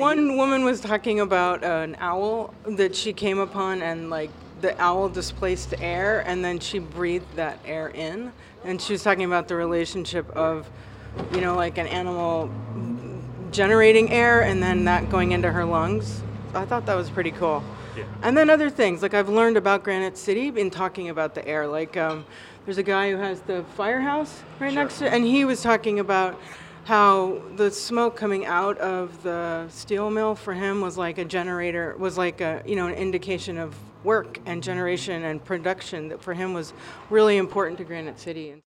One woman was talking about an owl that she came upon, and like the owl displaced air, and then she breathed that air in. And she was talking about the relationship of, like an animal generating air and then that going into her lungs. I thought that was pretty cool. Yeah. And then other things, like I've learned about Granite City in talking about the air. Like there's a guy who has the firehouse right next to it, and he was talking about how the smoke coming out of the steel mill for him was like a generator, was like an indication of work and generation and production that for him was really important to Granite City.